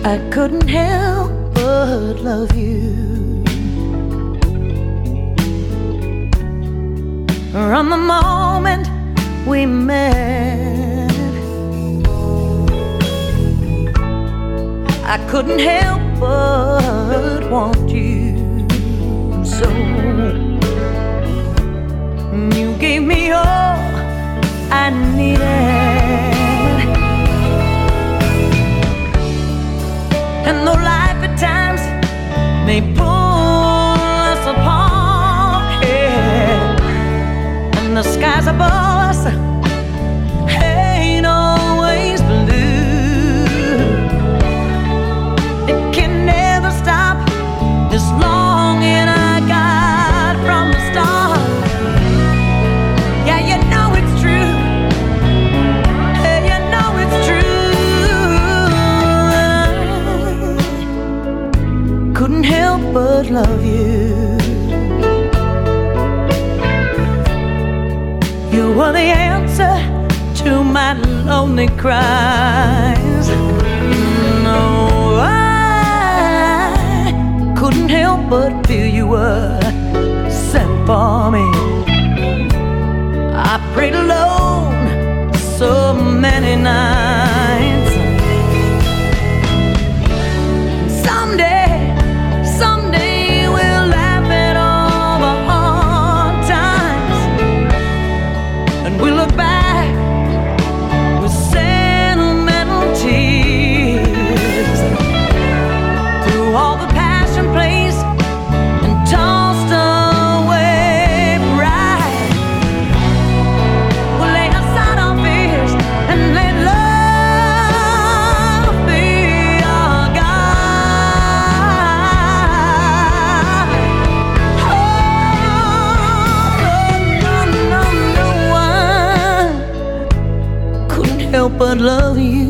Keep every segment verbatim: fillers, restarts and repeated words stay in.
I couldn't help but love you. From the moment we met, I couldn't help but want you so. You gave me all I needed, and though life at times may pull us apart, yeah, and the skies above us ain't always blue, it can never stop this longing I got from the start. Yeah, you know it's true. Hey, you know it's true. Couldn't help but love you. You were the answer to my lonely cries. No, I couldn't help but feel you were sent for me. I prayed alone so many nights. Someday, someday we'll laugh at all the hard times, and we'll look back with sentimental tears. Through all the passion plays and tossed away pride, we'll lay aside our fears and let love be our guide. Oh, no, no, no, one couldn't help but love you.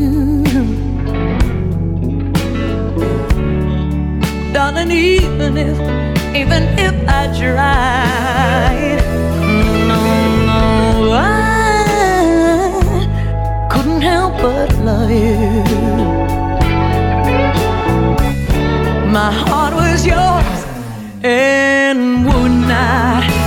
Darling, even if, even if I tried, no, no, I couldn't help but love you. My heart was yours and would not